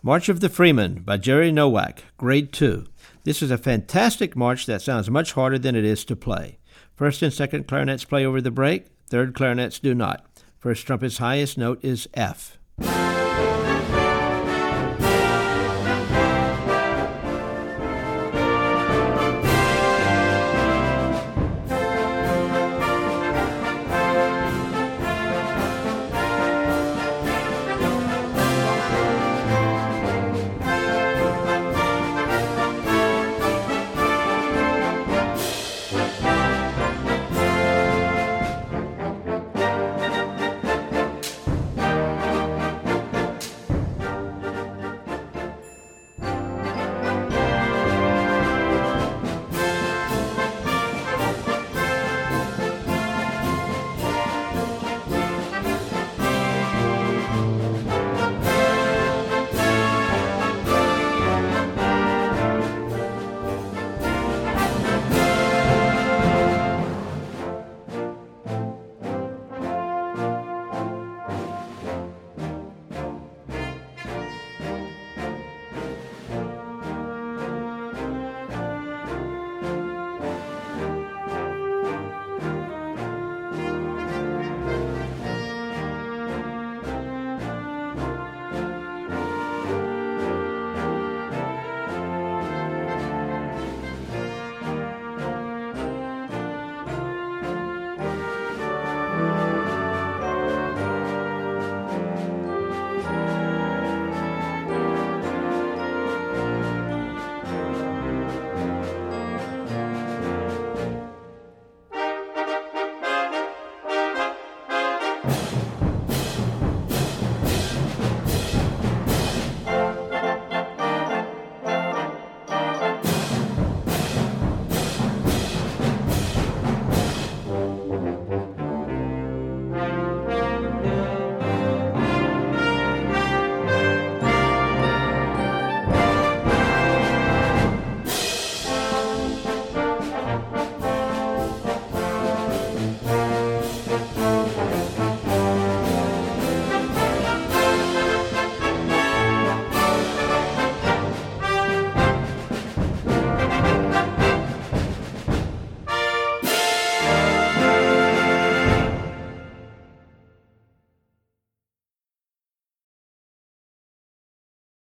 March of the Freeman by Jerry Nowak, Grade 2. This is a fantastic march that sounds much harder than it is to play. First and second clarinets play over the break. Third clarinets do not. First trumpet's highest note is F.